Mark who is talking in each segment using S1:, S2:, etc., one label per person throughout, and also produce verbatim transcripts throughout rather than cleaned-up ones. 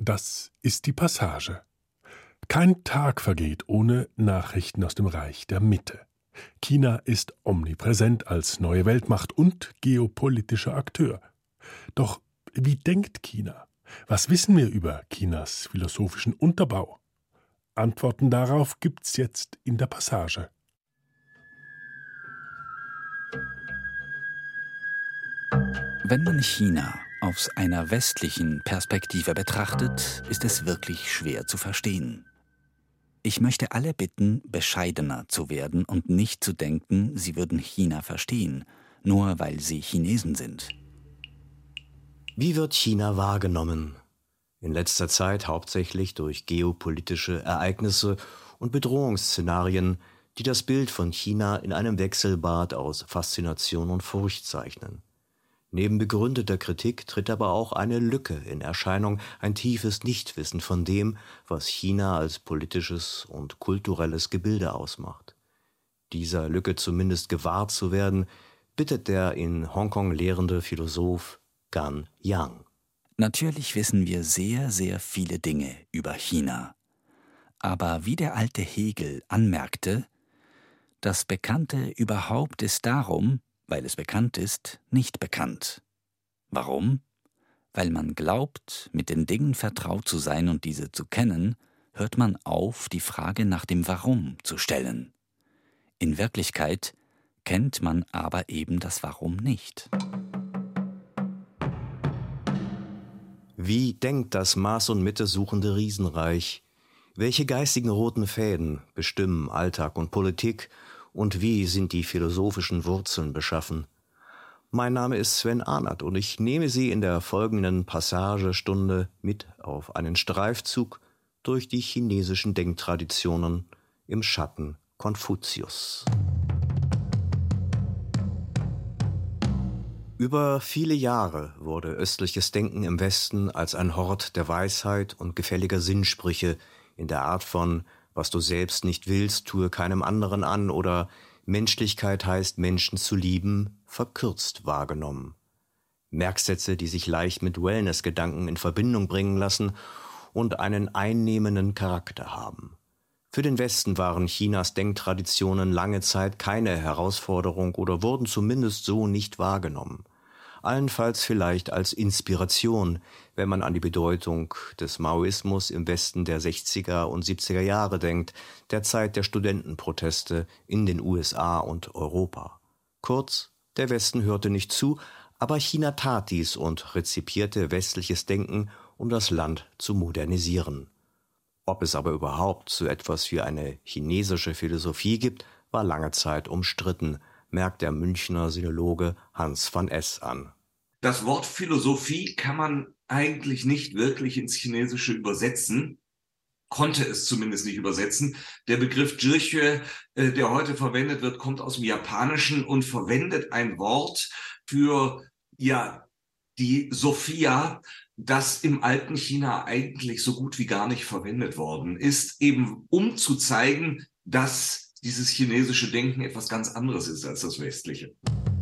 S1: Das ist die Passage. Kein Tag vergeht ohne Nachrichten aus dem Reich der Mitte. China ist omnipräsent als neue Weltmacht und geopolitischer Akteur. Doch wie denkt China? Was wissen wir über Chinas philosophischen Unterbau? Antworten darauf gibt's jetzt in der Passage.
S2: Wenn man China aus einer westlichen Perspektive betrachtet, ist es wirklich schwer zu verstehen. Ich möchte alle bitten, bescheidener zu werden und nicht zu denken, sie würden China verstehen, nur weil sie Chinesen sind.
S3: Wie wird China wahrgenommen? In letzter Zeit hauptsächlich durch geopolitische Ereignisse und Bedrohungsszenarien, die das Bild von China in einem Wechselbad aus Faszination und Furcht zeichnen. Neben begründeter Kritik tritt aber auch eine Lücke in Erscheinung, ein tiefes Nichtwissen von dem, was China als politisches und kulturelles Gebilde ausmacht. Dieser Lücke zumindest gewahrt zu werden, bittet der in Hongkong lehrende Philosoph Gan Yang.
S2: Natürlich wissen wir sehr, sehr viele Dinge über China. Aber wie der alte Hegel anmerkte, das Bekannte überhaupt ist darum, weil es bekannt ist, nicht bekannt. Warum? Weil man glaubt, mit den Dingen vertraut zu sein und diese zu kennen, hört man auf, die Frage nach dem Warum zu stellen. In Wirklichkeit kennt man aber eben das Warum nicht.
S3: Wie denkt das Maß und Mitte suchende Riesenreich? Welche geistigen roten Fäden bestimmen Alltag und Politik? Und wie sind die philosophischen Wurzeln beschaffen? Mein Name ist Sven Arnert und ich nehme Sie in der folgenden Passagestunde mit auf einen Streifzug durch die chinesischen Denktraditionen im Schatten Konfuzius. Über viele Jahre wurde östliches Denken im Westen als ein Hort der Weisheit und gefälliger Sinnsprüche in der Art von »Was du selbst nicht willst, tue keinem anderen an« oder »Menschlichkeit heißt, Menschen zu lieben«, verkürzt wahrgenommen. Merksätze, die sich leicht mit Wellness-Gedanken in Verbindung bringen lassen und einen einnehmenden Charakter haben. Für den Westen waren Chinas Denktraditionen lange Zeit keine Herausforderung oder wurden zumindest so nicht wahrgenommen. Allenfalls vielleicht als Inspiration, wenn man an die Bedeutung des Maoismus im Westen der sechziger und siebziger Jahre denkt, der Zeit der Studentenproteste in den U S A und Europa. Kurz, der Westen hörte nicht zu, aber China tat dies und rezipierte westliches Denken, um das Land zu modernisieren. Ob es aber überhaupt so etwas wie eine chinesische Philosophie gibt, war lange Zeit umstritten, merkt der Münchner Sinologe Hans van Es an.
S4: Das Wort Philosophie kann man eigentlich nicht wirklich ins Chinesische übersetzen, konnte es zumindest nicht übersetzen. Der Begriff Zhixue, äh, der heute verwendet wird, kommt aus dem Japanischen und verwendet ein Wort für ja die Sophia, das im alten China eigentlich so gut wie gar nicht verwendet worden ist, eben um zu zeigen, dass dieses chinesische Denken etwas ganz anderes ist als das westliche.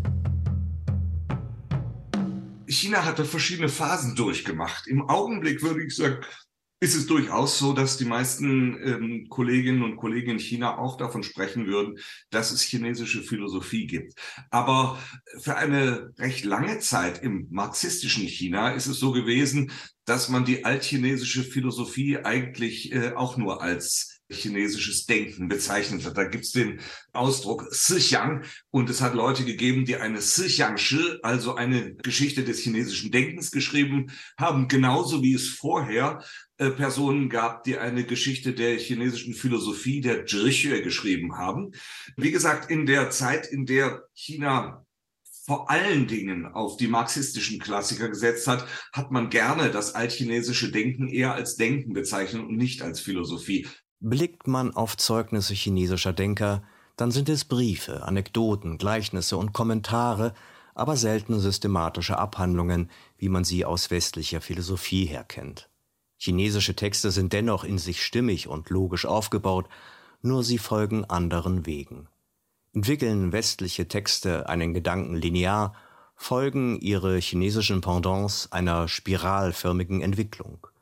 S4: China hatte verschiedene Phasen durchgemacht. Im Augenblick würde ich sagen, ist es durchaus so, dass die meisten ähm, Kolleginnen und Kollegen in China auch davon sprechen würden, dass es chinesische Philosophie gibt. Aber für eine recht lange Zeit im marxistischen China ist es so gewesen, dass man die altchinesische Philosophie eigentlich äh, auch nur als chinesisches Denken bezeichnet hat. Da gibt es den Ausdruck Sixiang und es hat Leute gegeben, die eine Sixiang-Shi, also eine Geschichte des chinesischen Denkens geschrieben haben, genauso wie es vorher äh, Personen gab, die eine Geschichte der chinesischen Philosophie, der Zhixue, geschrieben haben. Wie gesagt, in der Zeit, in der China vor allen Dingen auf die marxistischen Klassiker gesetzt hat, hat man gerne das altchinesische Denken eher als Denken bezeichnet und nicht als Philosophie.
S3: Blickt man auf Zeugnisse chinesischer Denker, dann sind es Briefe, Anekdoten, Gleichnisse und Kommentare, aber selten systematische Abhandlungen, wie man sie aus westlicher Philosophie her kennt. Chinesische Texte sind dennoch in sich stimmig und logisch aufgebaut, nur sie folgen anderen Wegen. Entwickeln westliche Texte einen Gedanken linear, folgen ihre chinesischen Pendants einer spiralförmigen Entwicklung.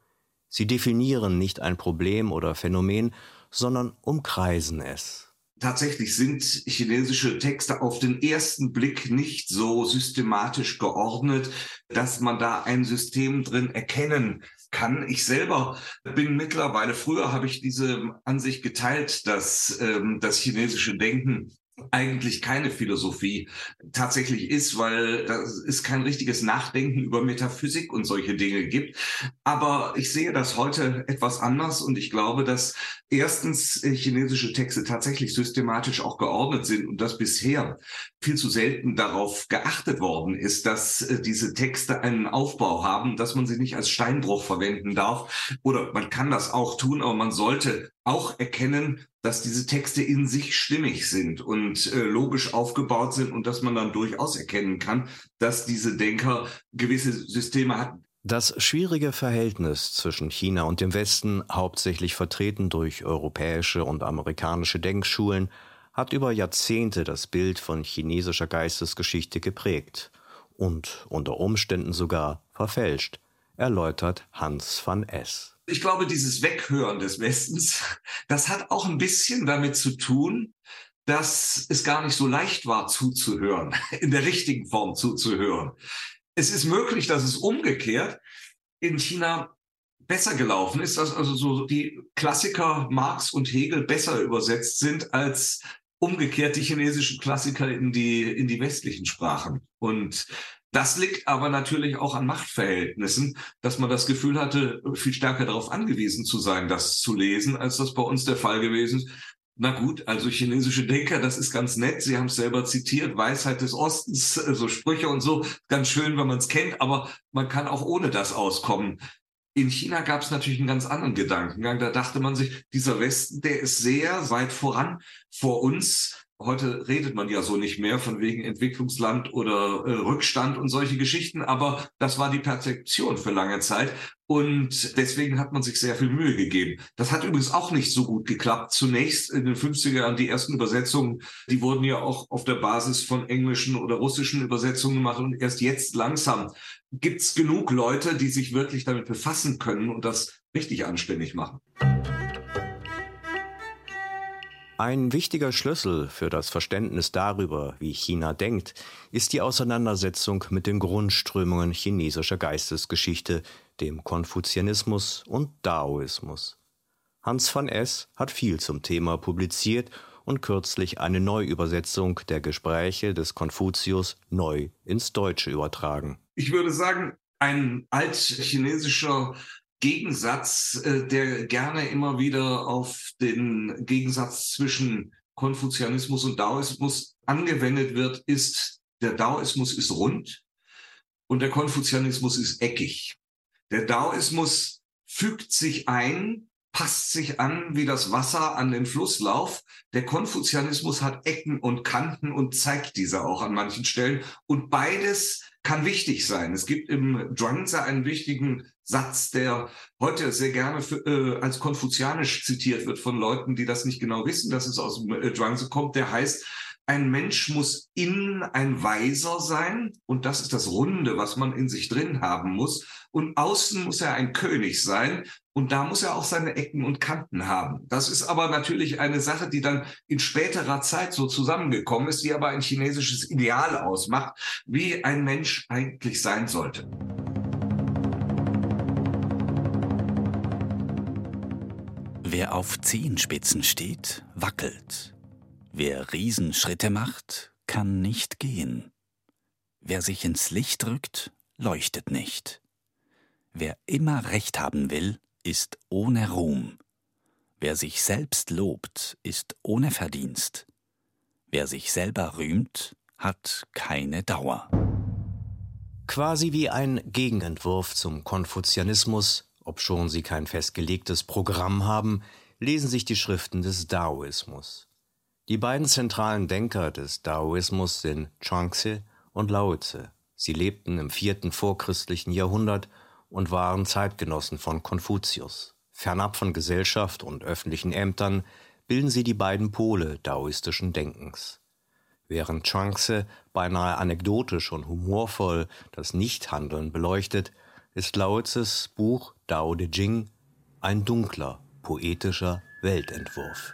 S3: Sie definieren nicht ein Problem oder Phänomen, sondern umkreisen es.
S4: Tatsächlich sind chinesische Texte auf den ersten Blick nicht so systematisch geordnet, dass man da ein System drin erkennen kann. Ich selber bin mittlerweile, früher habe ich diese Ansicht geteilt, dass ähm, das chinesische Denken eigentlich keine Philosophie tatsächlich ist, weil es kein richtiges Nachdenken über Metaphysik und solche Dinge gibt. Aber ich sehe das heute etwas anders und ich glaube, dass erstens chinesische Texte tatsächlich systematisch auch geordnet sind und dass bisher viel zu selten darauf geachtet worden ist, dass diese Texte einen Aufbau haben, dass man sie nicht als Steinbruch verwenden darf. Oder man kann das auch tun, aber man sollte auch erkennen, dass diese Texte in sich stimmig sind und äh, logisch aufgebaut sind und dass man dann durchaus erkennen kann, dass diese Denker gewisse Systeme hatten.
S3: Das schwierige Verhältnis zwischen China und dem Westen, hauptsächlich vertreten durch europäische und amerikanische Denkschulen, hat über Jahrzehnte das Bild von chinesischer Geistesgeschichte geprägt und unter Umständen sogar verfälscht, erläutert Hans van Es.
S4: Ich glaube, dieses Weghören des Westens, das hat auch ein bisschen damit zu tun, dass es gar nicht so leicht war zuzuhören, in der richtigen Form zuzuhören. Es ist möglich, dass es umgekehrt in China besser gelaufen ist, dass also so die Klassiker Marx und Hegel besser übersetzt sind als umgekehrt die chinesischen Klassiker in die, in die westlichen Sprachen. Und das liegt aber natürlich auch an Machtverhältnissen, dass man das Gefühl hatte, viel stärker darauf angewiesen zu sein, das zu lesen, als das bei uns der Fall gewesen ist. Na gut, also chinesische Denker, das ist ganz nett. Sie haben es selber zitiert, Weisheit des Ostens, so Sprüche und so. Ganz schön, wenn man es kennt, aber man kann auch ohne das auskommen. In China gab es natürlich einen ganz anderen Gedankengang. Da dachte man sich, dieser Westen, der ist sehr weit voran vor uns. Heute redet man ja so nicht mehr von wegen Entwicklungsland oder äh, Rückstand und solche Geschichten, aber das war die Perzeption für lange Zeit und deswegen hat man sich sehr viel Mühe gegeben. Das hat übrigens auch nicht so gut geklappt. Zunächst in den fünfziger Jahren die ersten Übersetzungen, die wurden ja auch auf der Basis von englischen oder russischen Übersetzungen gemacht und erst jetzt langsam gibt's genug Leute, die sich wirklich damit befassen können und das richtig anständig machen.
S3: Ein wichtiger Schlüssel für das Verständnis darüber, wie China denkt, ist die Auseinandersetzung mit den Grundströmungen chinesischer Geistesgeschichte, dem Konfuzianismus und Daoismus. Hans van Es hat viel zum Thema publiziert und kürzlich eine Neuübersetzung der Gespräche des Konfuzius neu ins Deutsche übertragen.
S4: Ich würde sagen, ein altchinesischer Gegensatz, der gerne immer wieder auf den Gegensatz zwischen Konfuzianismus und Daoismus angewendet wird, ist, der Daoismus ist rund und der Konfuzianismus ist eckig. Der Daoismus fügt sich ein, passt sich an wie das Wasser an den Flusslauf. Der Konfuzianismus hat Ecken und Kanten und zeigt diese auch an manchen Stellen. Und beides kann wichtig sein. Es gibt im Zhuangzi einen wichtigen Satz, der heute sehr gerne für, äh, als konfuzianisch zitiert wird von Leuten, die das nicht genau wissen, dass es aus dem äh, Zhuangzi kommt. Der heißt, ein Mensch muss innen ein Weiser sein und das ist das Runde, was man in sich drin haben muss. Und außen muss er ein König sein und da muss er auch seine Ecken und Kanten haben. Das ist aber natürlich eine Sache, die dann in späterer Zeit so zusammengekommen ist, die aber ein chinesisches Ideal ausmacht, wie ein Mensch eigentlich sein sollte.
S2: Wer auf Zehenspitzen steht, wackelt. Wer Riesenschritte macht, kann nicht gehen. Wer sich ins Licht drückt, leuchtet nicht. Wer immer Recht haben will, ist ohne Ruhm. Wer sich selbst lobt, ist ohne Verdienst. Wer sich selber rühmt, hat keine Dauer.
S3: Quasi wie ein Gegenentwurf zum Konfuzianismus, obschon sie kein festgelegtes Programm haben, lesen sich die Schriften des Daoismus. Die beiden zentralen Denker des Daoismus sind Zhuangzi und Laozi. Sie lebten im vierten vorchristlichen Jahrhundert und waren Zeitgenossen von Konfuzius. Fernab von Gesellschaft und öffentlichen Ämtern bilden sie die beiden Pole daoistischen Denkens. Während Zhuangzi beinahe anekdotisch und humorvoll das Nichthandeln beleuchtet, ist Laozis Buch Dao De Jing ein dunkler, poetischer Weltentwurf.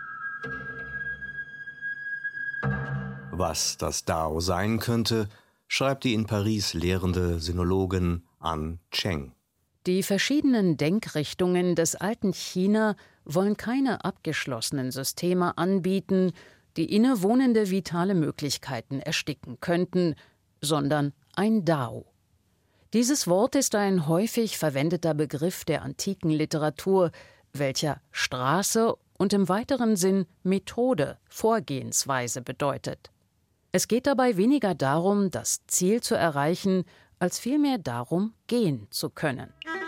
S3: Was das Dao sein könnte, schreibt die in Paris lehrende Sinologin An Cheng.
S5: Die verschiedenen Denkrichtungen des alten China wollen keine abgeschlossenen Systeme anbieten, die innewohnende vitale Möglichkeiten ersticken könnten, sondern ein Dao. Dieses Wort ist ein häufig verwendeter Begriff der antiken Literatur, welcher Straße und im weiteren Sinn Methode, Vorgehensweise bedeutet. Es geht dabei weniger darum, das Ziel zu erreichen, als vielmehr darum, gehen zu können.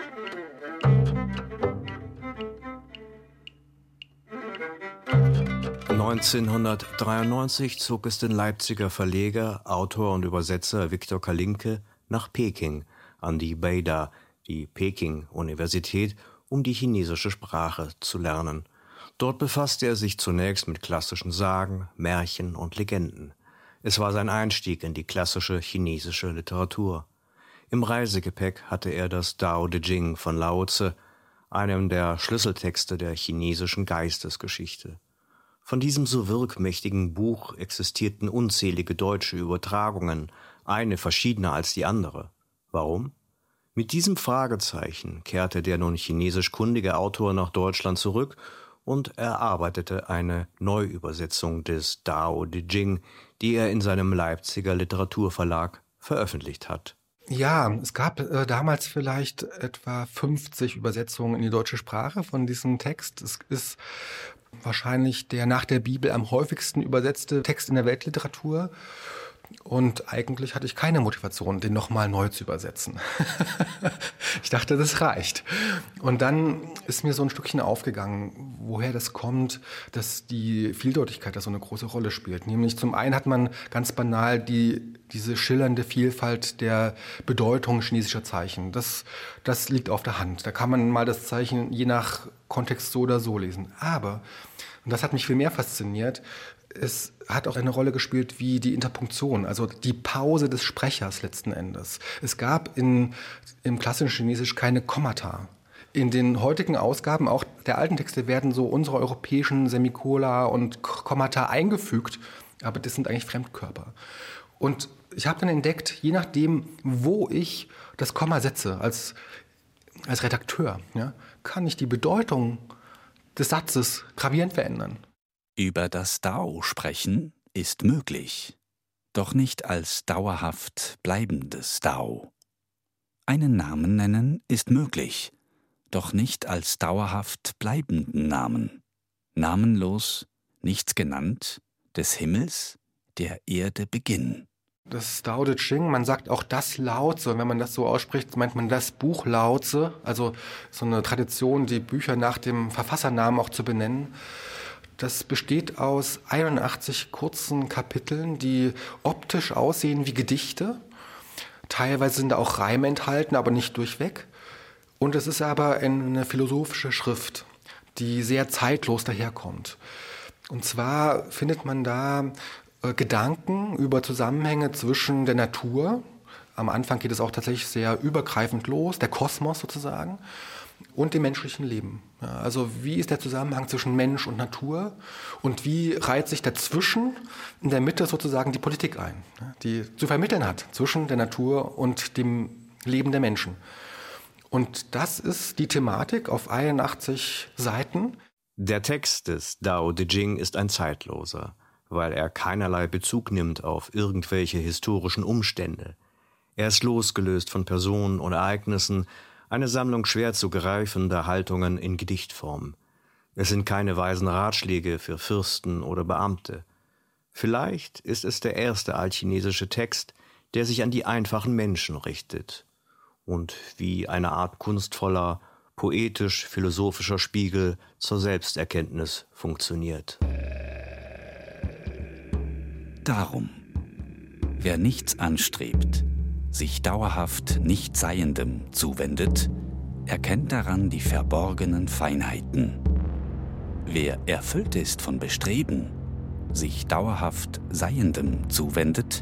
S3: neunzehnhundertdreiundneunzig zog es den Leipziger Verleger, Autor und Übersetzer Viktor Kalinke nach Peking, an die Beida, die Peking-Universität, um die chinesische Sprache zu lernen. Dort befasste er sich zunächst mit klassischen Sagen, Märchen und Legenden. Es war sein Einstieg in die klassische chinesische Literatur. Im Reisegepäck hatte er das Dao De Jing von Lao Tse, einem der Schlüsseltexte der chinesischen Geistesgeschichte. Von diesem so wirkmächtigen Buch existierten unzählige deutsche Übertragungen, eine verschiedener als die andere. Warum? Mit diesem Fragezeichen kehrte der nun chinesisch kundige Autor nach Deutschland zurück und erarbeitete eine Neuübersetzung des Dao De Jing, die er in seinem Leipziger Literaturverlag veröffentlicht hat.
S6: Ja, es gab äh, damals vielleicht etwa fünfzig Übersetzungen in die deutsche Sprache von diesem Text. Es ist wahrscheinlich der nach der Bibel am häufigsten übersetzte Text in der Weltliteratur. Und eigentlich hatte ich keine Motivation, den nochmal neu zu übersetzen. Ich dachte, das reicht. Und dann ist mir so ein Stückchen aufgegangen, woher das kommt, dass die Vieldeutigkeit da so eine große Rolle spielt. Nämlich zum einen hat man ganz banal die, diese schillernde Vielfalt der Bedeutung chinesischer Zeichen. Das, das liegt auf der Hand. Da kann man mal das Zeichen je nach Kontext so oder so lesen. Aber, und das hat mich viel mehr fasziniert, es hat auch eine Rolle gespielt wie die Interpunktion, also die Pause des Sprechers letzten Endes. Es gab in, im klassischen Chinesisch keine Kommata. In den heutigen Ausgaben, auch der alten Texte, werden so unsere europäischen Semikola und Kommata eingefügt, aber das sind eigentlich Fremdkörper. Und ich habe dann entdeckt, je nachdem, wo ich das Komma setze, als, als Redakteur, ja, kann ich die Bedeutung des Satzes gravierend verändern.
S2: Über das Dao sprechen ist möglich, doch nicht als dauerhaft bleibendes Dao. Einen Namen nennen ist möglich, doch nicht als dauerhaft bleibenden Namen. Namenlos, nichts genannt, des Himmels, der Erde Beginn.
S6: Das Dao De Jing, man sagt auch das Lao Tse, wenn man das so ausspricht, meint man das Buch Lao Tse, also so eine Tradition, die Bücher nach dem Verfassernamen auch zu benennen. Das besteht aus einundachtzig kurzen Kapiteln, die optisch aussehen wie Gedichte. Teilweise sind da auch Reime enthalten, aber nicht durchweg. Und es ist aber eine philosophische Schrift, die sehr zeitlos daherkommt. Und zwar findet man da äh, Gedanken über Zusammenhänge zwischen der Natur. Am Anfang geht es auch tatsächlich sehr übergreifend los, der Kosmos sozusagen, und dem menschlichen Leben. Ja, also wie ist der Zusammenhang zwischen Mensch und Natur und wie reiht sich dazwischen in der Mitte sozusagen die Politik ein, die zu vermitteln hat zwischen der Natur und dem Leben der Menschen. Und das ist die Thematik auf einundachtzig Seiten.
S3: Der Text des Dao De Jing ist ein zeitloser, weil er keinerlei Bezug nimmt auf irgendwelche historischen Umstände. Er ist losgelöst von Personen und Ereignissen, eine Sammlung schwer zu greifender Haltungen in Gedichtform. Es sind keine weisen Ratschläge für Fürsten oder Beamte. Vielleicht ist es der erste altchinesische Text, der sich an die einfachen Menschen richtet und wie eine Art kunstvoller, poetisch-philosophischer Spiegel zur Selbsterkenntnis funktioniert.
S2: Darum, wer nichts anstrebt, sich dauerhaft Nichtseiendem zuwendet, erkennt daran die verborgenen Feinheiten. Wer erfüllt ist von Bestreben, sich dauerhaft Seiendem zuwendet,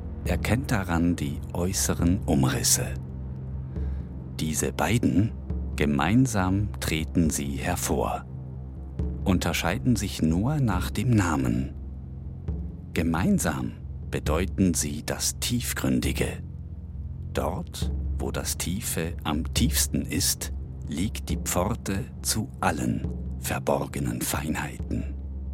S2: erkennt daran die äußeren Umrisse. Diese beiden Gemeinsam treten sie hervor, unterscheiden sich nur nach dem Namen. Gemeinsam bedeuten sie das Tiefgründige. Dort, wo das Tiefe am tiefsten ist, liegt die Pforte zu allen verborgenen Feinheiten.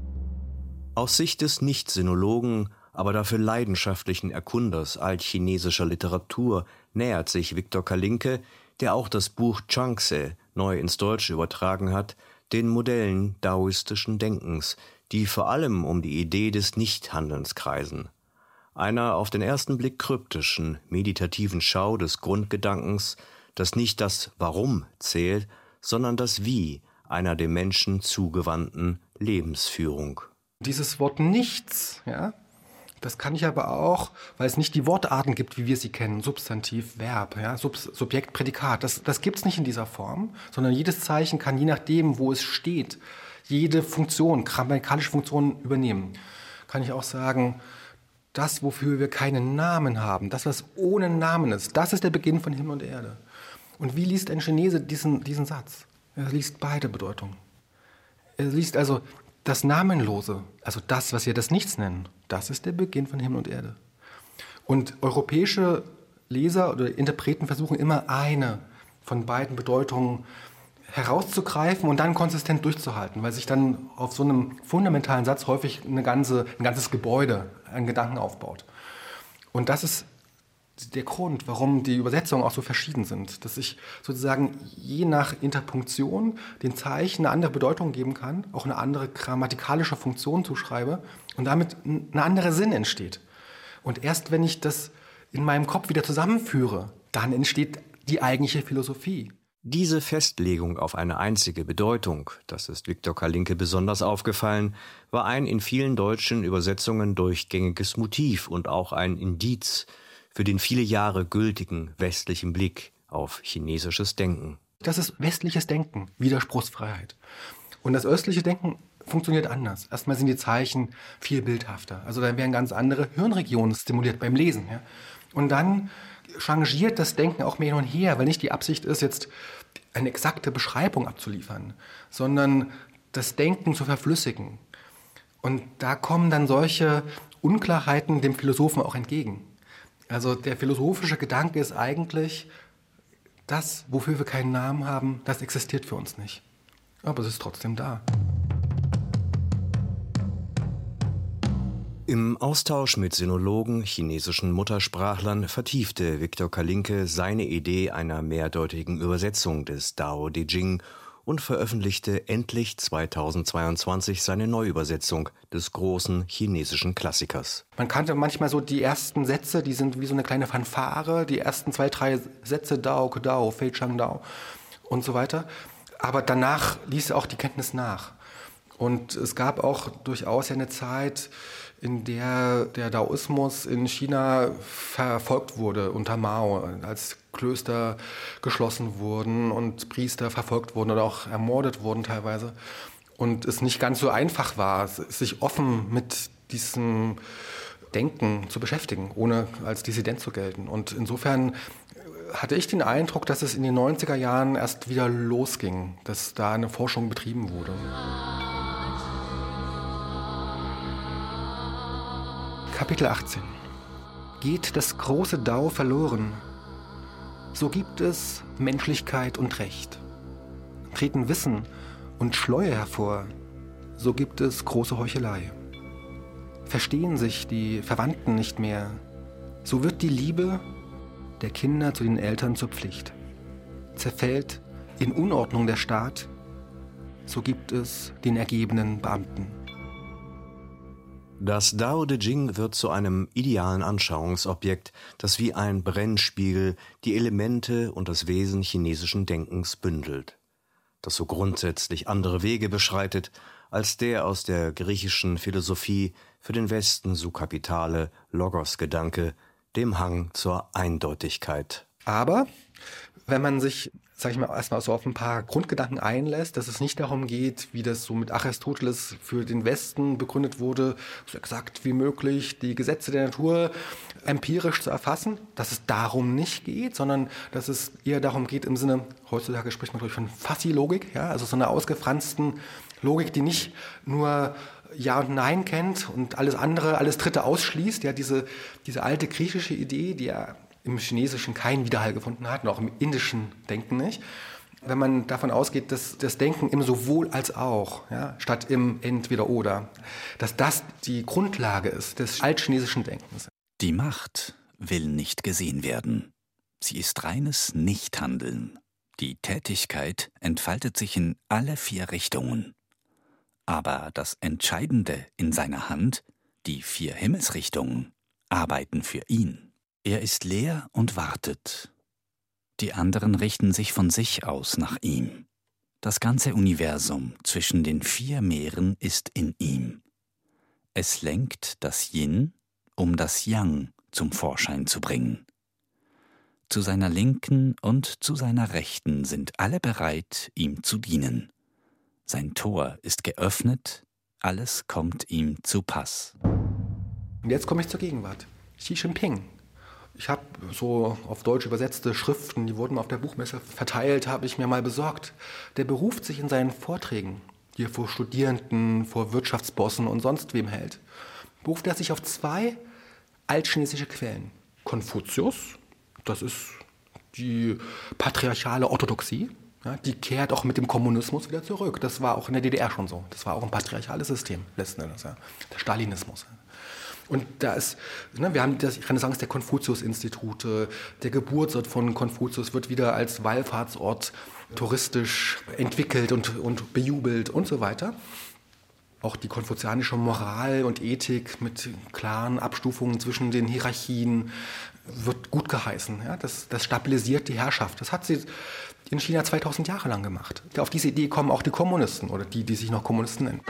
S3: Aus Sicht des Nicht-Sinologen, aber dafür leidenschaftlichen Erkunders altchinesischer Literatur nähert sich Viktor Kalinke, der auch das Buch Chuang-Tze neu ins Deutsche übertragen hat, den Modellen daoistischen Denkens, die vor allem um die Idee des Nichthandelns kreisen. Einer auf den ersten Blick kryptischen, meditativen Schau des Grundgedankens, dass nicht das Warum zählt, sondern das Wie einer dem Menschen zugewandten Lebensführung.
S6: Dieses Wort Nichts, ja, das kann ich aber auch, weil es nicht die Wortarten gibt, wie wir sie kennen, Substantiv, Verb, ja, Sub- Subjekt, Prädikat, das, das gibt es nicht in dieser Form, sondern jedes Zeichen kann je nachdem, wo es steht, jede Funktion, grammatikalische Funktion übernehmen. Kann ich auch sagen, das, wofür wir keinen Namen haben, das, was ohne Namen ist, das ist der Beginn von Himmel und Erde. Und wie liest ein Chinese diesen, diesen Satz? Er liest beide Bedeutungen. Er liest also das Namenlose, also das, was wir das Nichts nennen, das ist der Beginn von Himmel und Erde. Und europäische Leser oder Interpreten versuchen immer eine von beiden Bedeutungen herauszugreifen und dann konsistent durchzuhalten, weil sich dann auf so einem fundamentalen Satz häufig eine ganze, ein ganzes Gebäude, ein Gedanken aufbaut. Und das ist der Grund, warum die Übersetzungen auch so verschieden sind, dass ich sozusagen je nach Interpunktion den Zeichen eine andere Bedeutung geben kann, auch eine andere grammatikalische Funktion zuschreibe und damit ein anderer Sinn entsteht. Und erst wenn ich das in meinem Kopf wieder zusammenführe, dann entsteht die eigentliche Philosophie.
S3: Diese Festlegung auf eine einzige Bedeutung, das ist Viktor Kalinke besonders aufgefallen, war ein in vielen deutschen Übersetzungen durchgängiges Motiv und auch ein Indiz für den viele Jahre gültigen westlichen Blick auf chinesisches Denken.
S6: Das ist westliches Denken, Widerspruchsfreiheit. Und das östliche Denken funktioniert anders. Erstmal sind die Zeichen viel bildhafter. Also da werden ganz andere Hirnregionen stimuliert beim Lesen. Ja. Und dann changiert das Denken auch mehr hin und her, weil nicht die Absicht ist, jetzt eine exakte Beschreibung abzuliefern, sondern das Denken zu verflüssigen. Und da kommen dann solche Unklarheiten dem Philosophen auch entgegen. Also der philosophische Gedanke ist eigentlich, das, wofür wir keinen Namen haben, das existiert für uns nicht. Aber es ist trotzdem da.
S3: Im Austausch mit Sinologen, chinesischen Muttersprachlern, vertiefte Viktor Kalinke seine Idee einer mehrdeutigen Übersetzung des Dao De Jing und veröffentlichte endlich zweitausendzweiundzwanzig seine Neuübersetzung des großen chinesischen Klassikers.
S6: Man kannte manchmal so die ersten Sätze, die sind wie so eine kleine Fanfare, die ersten zwei, drei Sätze, Dao, Dao, Fei Chang Dao und so weiter. Aber danach ließ auch die Kenntnis nach. Und es gab auch durchaus eine Zeit, in der der Daoismus in China verfolgt wurde unter Mao, als Klöster geschlossen wurden und Priester verfolgt wurden oder auch ermordet wurden teilweise. Und es nicht ganz so einfach war, sich offen mit diesem Denken zu beschäftigen, ohne als Dissident zu gelten. Und insofern hatte ich den Eindruck, dass es in den neunziger Jahren erst wieder losging, dass da eine Forschung betrieben wurde. Kapitel achtzehn. Geht das große Dao verloren, so gibt es Menschlichkeit und Recht. Treten Wissen und Schleue hervor, so gibt es große Heuchelei. Verstehen sich die Verwandten nicht mehr, so wird die Liebe der Kinder zu den Eltern zur Pflicht. Zerfällt in Unordnung der Staat, so gibt es den ergebenen Beamten.
S3: Das Dao De Jing wird zu einem idealen Anschauungsobjekt, das wie ein Brennspiegel die Elemente und das Wesen chinesischen Denkens bündelt, das so grundsätzlich andere Wege beschreitet als der aus der griechischen Philosophie für den Westen so kapitale Logos-Gedanke, dem Hang zur Eindeutigkeit.
S6: Aber wenn man sich sage ich mal, erstmal so auf ein paar Grundgedanken einlässt, dass es nicht darum geht, wie das so mit Aristoteles für den Westen begründet wurde, so exakt wie möglich die Gesetze der Natur empirisch zu erfassen, dass es darum nicht geht, sondern dass es eher darum geht im Sinne, heutzutage spricht man, glaube ich, von Fassi-Logik, ja, also so einer ausgefransten Logik, die nicht nur Ja und Nein kennt und alles andere, alles Dritte ausschließt, ja, diese, diese alte griechische Idee, die ja im Chinesischen keinen Widerhall gefunden hat, und auch im indischen Denken nicht. Wenn man davon ausgeht, dass das Denken im Sowohl als auch, ja, statt im Entweder-Oder, dass das die Grundlage ist des altchinesischen Denkens.
S2: Die Macht will nicht gesehen werden. Sie ist reines Nichthandeln. Die Tätigkeit entfaltet sich in alle vier Richtungen. Aber das Entscheidende in seiner Hand, die vier Himmelsrichtungen, arbeiten für ihn. Er ist leer und wartet. Die anderen richten sich von sich aus nach ihm. Das ganze Universum zwischen den vier Meeren ist in ihm. Es lenkt das Yin, um das Yang zum Vorschein zu bringen. Zu seiner Linken und zu seiner Rechten sind alle bereit, ihm zu dienen. Sein Tor ist geöffnet, alles kommt ihm zu Pass.
S6: Und jetzt komme ich zur Gegenwart. Xi Jinping. Ich habe so auf Deutsch übersetzte Schriften, die wurden auf der Buchmesse verteilt, habe ich mir mal besorgt. Der beruft sich in seinen Vorträgen, die er vor Studierenden, vor Wirtschaftsbossen und sonst wem hält, beruft er sich auf zwei altchinesische Quellen. Konfuzius, das ist die patriarchale Orthodoxie, ja, die kehrt auch mit dem Kommunismus wieder zurück. Das war auch in der D D R schon so. Das war auch ein patriarchales System, letzten Endes, ja. Der Stalinismus. Und da ist, ne, wir haben die Renaissance der Konfuzius-Institute, der Geburtsort von Konfuzius wird wieder als Wallfahrtsort touristisch entwickelt und, und bejubelt und so weiter. Auch die konfuzianische Moral und Ethik mit klaren Abstufungen zwischen den Hierarchien wird gut geheißen. Ja? Das, das stabilisiert die Herrschaft. Das hat sie in China zweitausend Jahre lang gemacht. Auf diese Idee kommen auch die Kommunisten oder die, die sich noch Kommunisten nennen.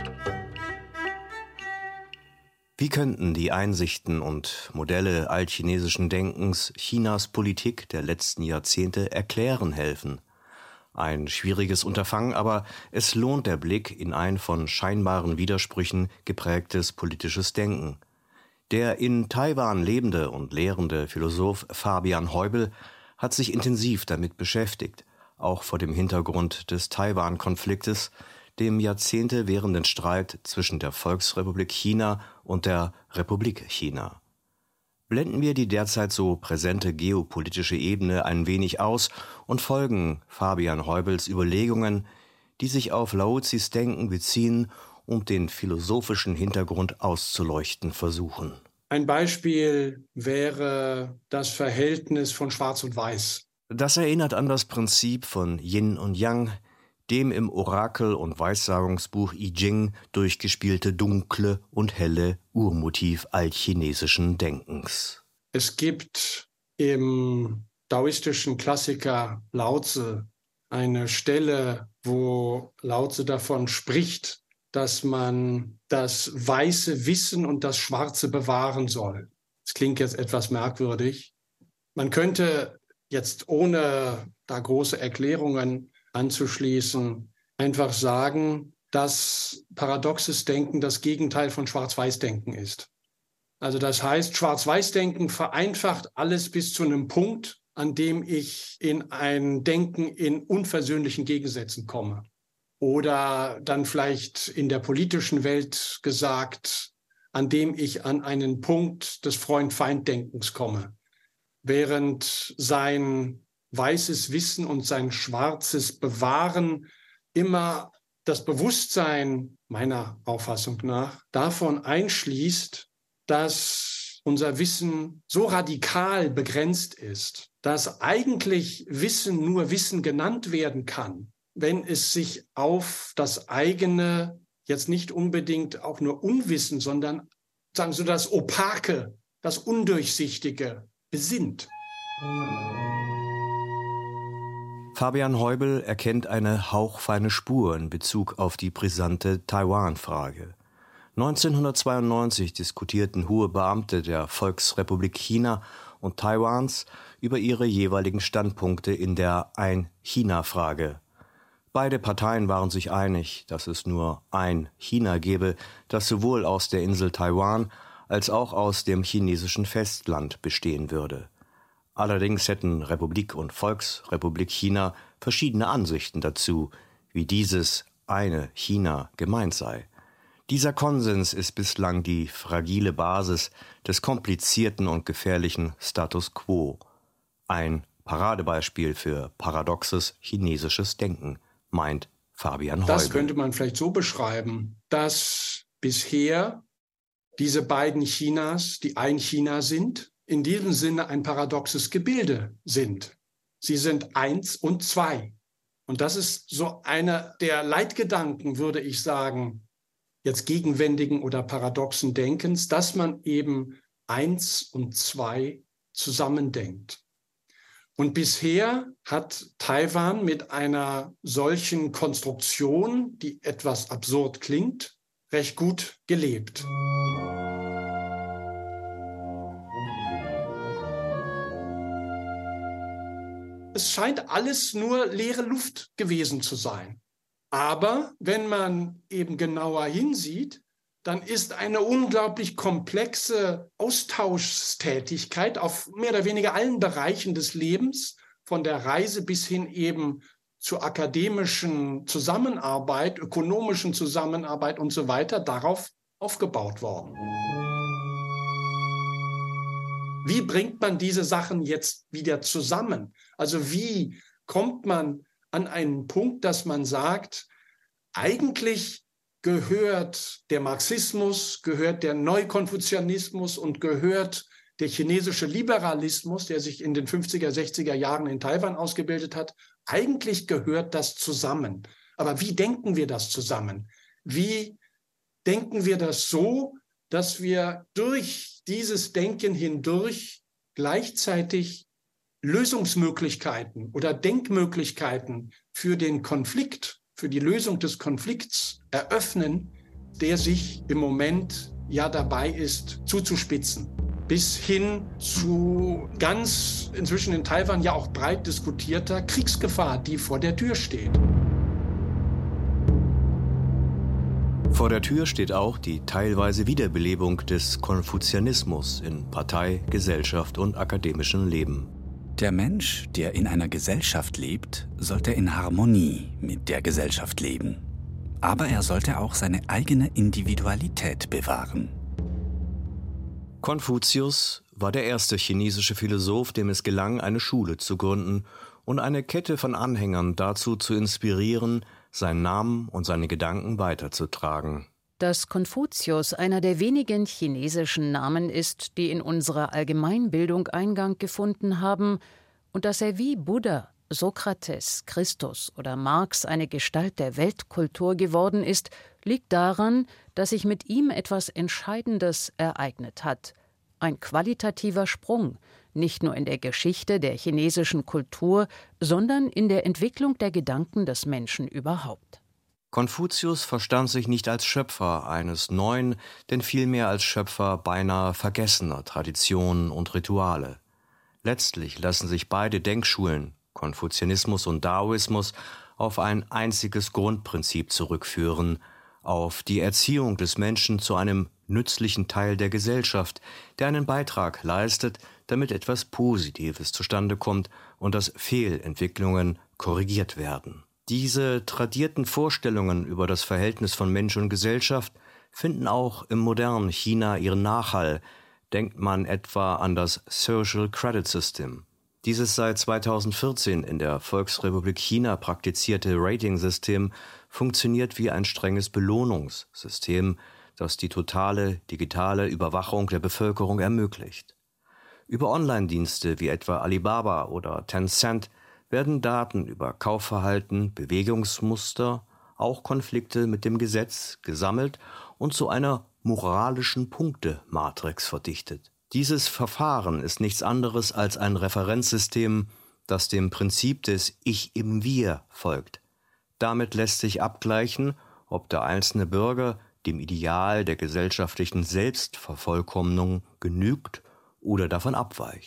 S3: Wie könnten die Einsichten und Modelle altchinesischen Denkens Chinas Politik der letzten Jahrzehnte erklären helfen? Ein schwieriges Unterfangen, aber es lohnt der Blick in ein von scheinbaren Widersprüchen geprägtes politisches Denken. Der in Taiwan lebende und lehrende Philosoph Fabian Heubel hat sich intensiv damit beschäftigt, auch vor dem Hintergrund des Taiwan-Konfliktes, dem Jahrzehnte währenden Streit zwischen der Volksrepublik China und der Republik China. Blenden wir die derzeit so präsente geopolitische Ebene ein wenig aus und folgen Fabian Heubels Überlegungen, die sich auf Laozis Denken beziehen und den philosophischen Hintergrund auszuleuchten versuchen.
S7: Ein Beispiel wäre das Verhältnis von Schwarz und Weiß.
S3: Das erinnert an das Prinzip von Yin und Yang, dem im Orakel- und Weissagungsbuch I Ching durchgespielte dunkle und helle Urmotiv altchinesischen Denkens.
S7: Es gibt im daoistischen Klassiker Lao Tzu eine Stelle, wo Lao Tzu davon spricht, dass man das weiße Wissen und das schwarze bewahren soll. Das klingt jetzt etwas merkwürdig. Man könnte jetzt, ohne da große Erklärungen anzuschließen, einfach sagen, dass paradoxes Denken das Gegenteil von Schwarz-Weiß-Denken ist. Also das heißt, Schwarz-Weiß-Denken vereinfacht alles bis zu einem Punkt, an dem ich in ein Denken in unversöhnlichen Gegensätzen komme. Oder dann vielleicht in der politischen Welt gesagt, an dem ich an einen Punkt des Freund-Feind-Denkens komme. Während sein weißes Wissen und sein schwarzes Bewahren immer das Bewusstsein, meiner Auffassung nach, davon einschließt, dass unser Wissen so radikal begrenzt ist, dass eigentlich Wissen nur Wissen genannt werden kann, wenn es sich auf das eigene, jetzt nicht unbedingt auch nur Unwissen, sondern sagen so das Opake, das Undurchsichtige besinnt.
S3: Fabian Heubel erkennt eine hauchfeine Spur in Bezug auf die brisante Taiwan-Frage. neunzehnhundertzweiundneunzig diskutierten hohe Beamte der Volksrepublik China und Taiwans über ihre jeweiligen Standpunkte in der Ein-China-Frage. Beide Parteien waren sich einig, dass es nur ein China gebe, das sowohl aus der Insel Taiwan als auch aus dem chinesischen Festland bestehen würde. Allerdings hätten Republik und Volksrepublik China verschiedene Ansichten dazu, wie dieses eine China gemeint sei. Dieser Konsens ist bislang die fragile Basis des komplizierten und gefährlichen Status quo. Ein Paradebeispiel für paradoxes chinesisches Denken, meint Fabian Heubel.
S7: Das könnte man vielleicht so beschreiben, dass bisher diese beiden Chinas, die ein China sind, in diesem Sinne ein paradoxes Gebilde sind. Sie sind eins und zwei. Und das ist so einer der Leitgedanken, würde ich sagen, jetzt gegenwändigen oder paradoxen Denkens, dass man eben eins und zwei zusammendenkt. Und bisher hat Taiwan mit einer solchen Konstruktion, die etwas absurd klingt, recht gut gelebt. Es scheint alles nur leere Luft gewesen zu sein. Aber wenn man eben genauer hinsieht, dann ist eine unglaublich komplexe Austauschstätigkeit auf mehr oder weniger allen Bereichen des Lebens, von der Reise bis hin eben zur akademischen Zusammenarbeit, ökonomischen Zusammenarbeit und so weiter, darauf aufgebaut worden. Wie bringt man diese Sachen jetzt wieder zusammen? Also wie kommt man an einen Punkt, dass man sagt, eigentlich gehört der Marxismus, gehört der Neukonfuzianismus und gehört der chinesische Liberalismus, der sich in den fünfziger, sechziger Jahren in Taiwan ausgebildet hat, eigentlich gehört das zusammen. Aber wie denken wir das zusammen? Wie denken wir das so, dass wir durch dieses Denken hindurch gleichzeitig Lösungsmöglichkeiten oder Denkmöglichkeiten für den Konflikt, für die Lösung des Konflikts eröffnen, der sich im Moment ja dabei ist, zuzuspitzen. Bis hin zu ganz inzwischen in Taiwan ja auch breit diskutierter Kriegsgefahr, die vor der Tür steht.
S3: Vor der Tür steht auch die teilweise Wiederbelebung des Konfuzianismus in Partei, Gesellschaft und akademischem Leben.
S2: Der Mensch, der in einer Gesellschaft lebt, sollte in Harmonie mit der Gesellschaft leben. Aber er sollte auch seine eigene Individualität bewahren.
S3: Konfuzius war der erste chinesische Philosoph, dem es gelang, eine Schule zu gründen und eine Kette von Anhängern dazu zu inspirieren, seinen Namen und seine Gedanken weiterzutragen.
S5: Dass Konfuzius einer der wenigen chinesischen Namen ist, die in unserer Allgemeinbildung Eingang gefunden haben, und dass er wie Buddha, Sokrates, Christus oder Marx eine Gestalt der Weltkultur geworden ist, liegt daran, dass sich mit ihm etwas Entscheidendes ereignet hat. Ein qualitativer Sprung, nicht nur in der Geschichte der chinesischen Kultur, sondern in der Entwicklung der Gedanken des Menschen überhaupt.
S3: Konfuzius verstand sich nicht als Schöpfer eines neuen, denn vielmehr als Schöpfer beinahe vergessener Traditionen und Rituale. Letztlich lassen sich beide Denkschulen, Konfuzianismus und Daoismus, auf ein einziges Grundprinzip zurückführen, auf die Erziehung des Menschen zu einem nützlichen Teil der Gesellschaft, der einen Beitrag leistet, damit etwas Positives zustande kommt und dass Fehlentwicklungen korrigiert werden. Diese tradierten Vorstellungen über das Verhältnis von Mensch und Gesellschaft finden auch im modernen China ihren Nachhall. Denkt man etwa an das Social Credit System. Dieses seit zweitausendvierzehn in der Volksrepublik China praktizierte Rating-System funktioniert wie ein strenges Belohnungssystem, das die totale digitale Überwachung der Bevölkerung ermöglicht. Über Online-Dienste wie etwa Alibaba oder Tencent werden Daten über Kaufverhalten, Bewegungsmuster, auch Konflikte mit dem Gesetz gesammelt und zu einer moralischen Punktematrix verdichtet. Dieses Verfahren ist nichts anderes als ein Referenzsystem, das dem Prinzip des Ich im Wir folgt. Damit lässt sich abgleichen, ob der einzelne Bürger dem Ideal der gesellschaftlichen Selbstvervollkommnung genügt oder davon abweicht.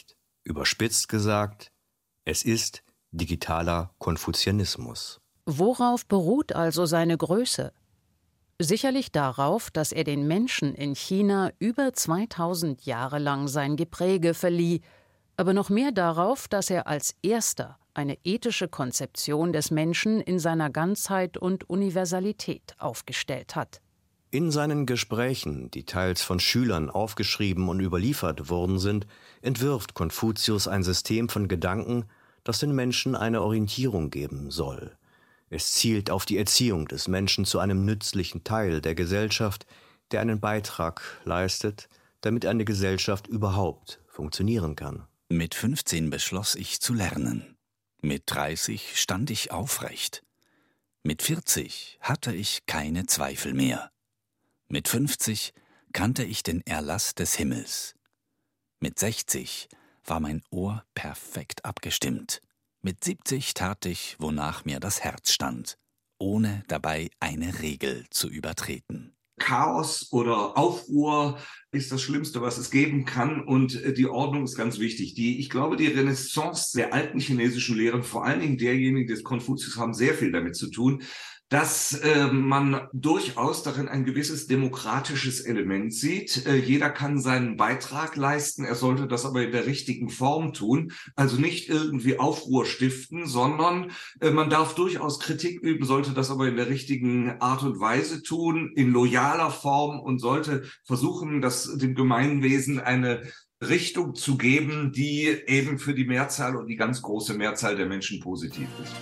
S3: Überspitzt gesagt, es ist digitaler Konfuzianismus.
S5: Worauf beruht also seine Größe? Sicherlich darauf, dass er den Menschen in China über zweitausend Jahre lang sein Gepräge verlieh, aber noch mehr darauf, dass er als erster eine ethische Konzeption des Menschen in seiner Ganzheit und Universalität aufgestellt hat.
S3: In seinen Gesprächen, die teils von Schülern aufgeschrieben und überliefert worden sind, entwirft Konfuzius ein System von Gedanken, das den Menschen eine Orientierung geben soll. Es zielt auf die Erziehung des Menschen zu einem nützlichen Teil der Gesellschaft, der einen Beitrag leistet, damit eine Gesellschaft überhaupt funktionieren kann.
S2: Mit fünfzehn beschloss ich zu lernen. Mit dreißig stand ich aufrecht. Mit vierzig hatte ich keine Zweifel mehr. Mit fünfzig kannte ich den Erlass des Himmels. Mit sechzig war mein Ohr perfekt abgestimmt. Mit siebzig tat ich, wonach mir das Herz stand, ohne dabei eine Regel zu übertreten.
S4: Chaos oder Aufruhr ist das Schlimmste, was es geben kann, und die Ordnung ist ganz wichtig. Die, ich glaube, die Renaissance der alten chinesischen Lehren, vor allen Dingen derjenigen des Konfuzius, haben sehr viel damit zu tun, dass äh, man durchaus darin ein gewisses demokratisches Element sieht. Äh, jeder kann seinen Beitrag leisten, er sollte das aber in der richtigen Form tun, also nicht irgendwie Aufruhr stiften, sondern äh, man darf durchaus Kritik üben, sollte das aber in der richtigen Art und Weise tun, in loyaler Form, und sollte versuchen, das dem Gemeinwesen eine Richtung zu geben, die eben für die Mehrzahl und die ganz große Mehrzahl der Menschen positiv ist.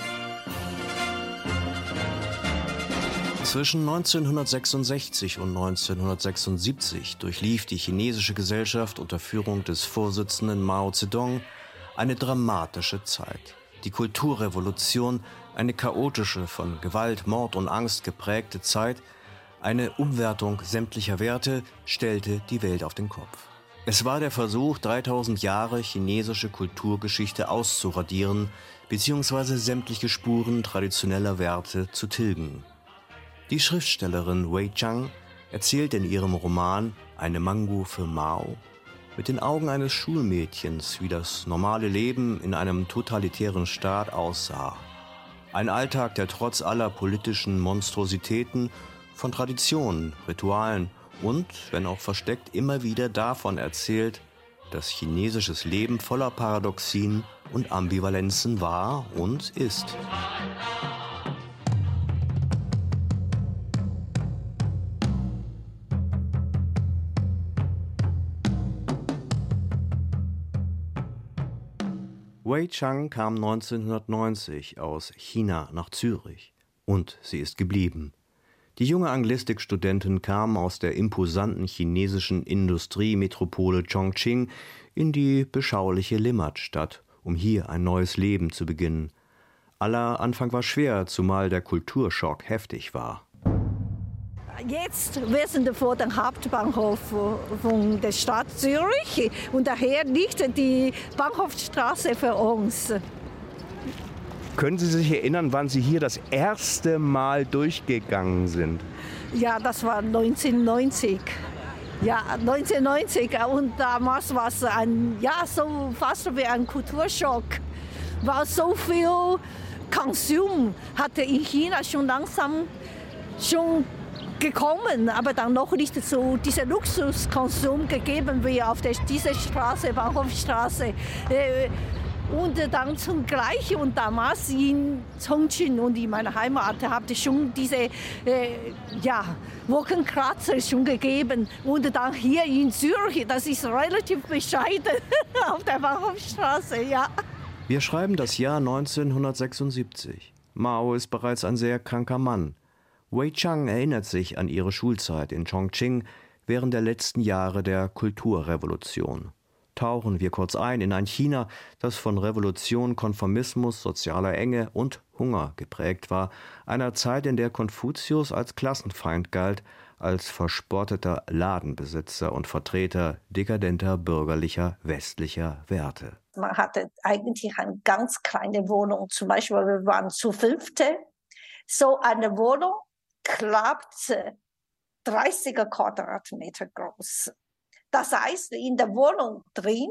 S3: Zwischen neunzehnhundertsechsundsechzig und neunzehnhundertsechsundsiebzig durchlief die chinesische Gesellschaft unter Führung des Vorsitzenden Mao Zedong eine dramatische Zeit. Die Kulturrevolution, eine chaotische, von Gewalt, Mord und Angst geprägte Zeit, eine Umwertung sämtlicher Werte, stellte die Welt auf den Kopf. Es war der Versuch, dreitausend Jahre chinesische Kulturgeschichte auszuradieren bzw. sämtliche Spuren traditioneller Werte zu tilgen. Die Schriftstellerin Wei Chang erzählt in ihrem Roman »Eine Mango für Mao« mit den Augen eines Schulmädchens, wie das normale Leben in einem totalitären Staat aussah. Ein Alltag, der trotz aller politischen Monstrositäten von Traditionen, Ritualen und, wenn auch versteckt, immer wieder davon erzählt, dass chinesisches Leben voller Paradoxien und Ambivalenzen war und ist. Wei Chang kam neunzehnhundertneunzig aus China nach Zürich und sie ist geblieben. Die junge Anglistikstudentin kam aus der imposanten chinesischen Industriemetropole Chongqing in die beschauliche Limmatstadt, um hier ein neues Leben zu beginnen. Aller Anfang war schwer, zumal der Kulturschock heftig war.
S8: Jetzt, wir sind vor dem Hauptbahnhof von der Stadt Zürich und daher liegt die Bahnhofstraße für uns.
S9: Können Sie sich erinnern, wann Sie hier das erste Mal durchgegangen sind?
S8: Ja, das war neunzehnhundertneunzig. Ja, neunzehnhundertneunzig, und damals war es ein, ja, so fast wie ein Kulturschock. War so viel Konsum, hatte in China schon langsam schon gekommen, aber dann noch nicht so dieser Luxuskonsum gegeben wie auf der, dieser Straße, Bahnhofstraße. Und dann zugleich, und damals in Chongqing und in meiner Heimat, habe ich schon diese äh, ja, Wolkenkratzer schon gegeben. Und dann hier in Zürich, das ist relativ bescheiden auf der Bahnhofstraße, ja.
S3: Wir schreiben das Jahr neunzehnhundertsechsundsiebzig. Mao ist bereits ein sehr kranker Mann. Wei Chang erinnert sich an ihre Schulzeit in Chongqing während der letzten Jahre der Kulturrevolution. Tauchen wir kurz ein in ein China, das von Revolution, Konformismus, sozialer Enge und Hunger geprägt war, einer Zeit, in der Konfuzius als Klassenfeind galt, als verspotteter Ladenbesitzer und Vertreter dekadenter bürgerlicher westlicher Werte.
S10: Man hatte eigentlich eine ganz kleine Wohnung, zum Beispiel wir waren zu fünfte, so eine Wohnung klappte dreißig Quadratmeter groß. Das heißt, in der Wohnung drin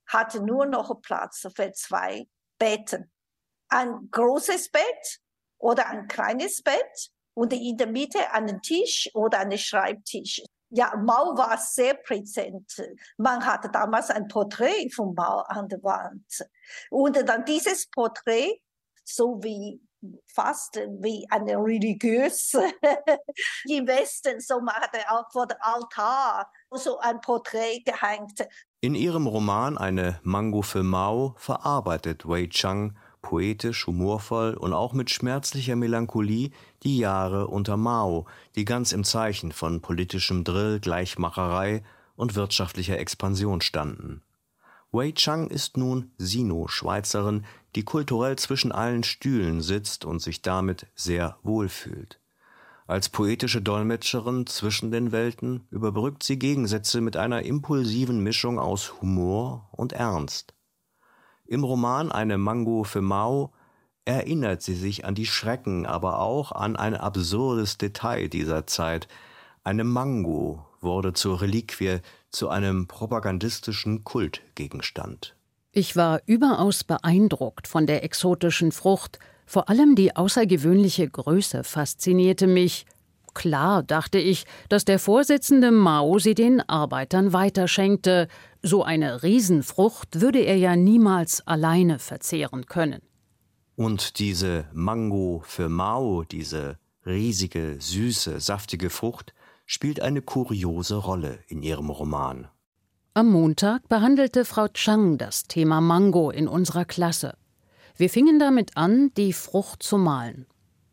S10: hatte nur noch Platz für zwei Betten. Ein großes Bett oder ein kleines Bett und in der Mitte einen Tisch oder einen Schreibtisch. Ja, Mao war sehr präsent. Man hatte damals ein Porträt von Mao an der Wand. Und dann dieses Porträt, so wie fast wie eine religiöse im Westen, so man hatte auch vor dem Altar so ein Porträt gehängt.
S3: In ihrem Roman Eine Mango für Mao verarbeitet Wei Chang poetisch, humorvoll und auch mit schmerzlicher Melancholie die Jahre unter Mao, die ganz im Zeichen von politischem Drill, Gleichmacherei und wirtschaftlicher Expansion standen. Wei Chang ist nun Sino-Schweizerin, die kulturell zwischen allen Stühlen sitzt und sich damit sehr wohlfühlt. Als poetische Dolmetscherin zwischen den Welten überbrückt sie Gegensätze mit einer impulsiven Mischung aus Humor und Ernst. Im Roman Eine Mango für Mao erinnert sie sich an die Schrecken, aber auch an ein absurdes Detail dieser Zeit. Eine Mango wurde zur Reliquie, zu einem propagandistischen Kultgegenstand.
S5: Ich war überaus beeindruckt von der exotischen Frucht. Vor allem die außergewöhnliche Größe faszinierte mich. Klar, dachte ich, dass der Vorsitzende Mao sie den Arbeitern weiterschenkte. So eine Riesenfrucht würde er ja niemals alleine verzehren können.
S3: Und diese Mango für Mao, diese riesige, süße, saftige Frucht, spielt eine kuriose Rolle in ihrem Roman.
S5: Am Montag behandelte Frau Chang das Thema Mango in unserer Klasse. Wir fingen damit an, die Frucht zu malen.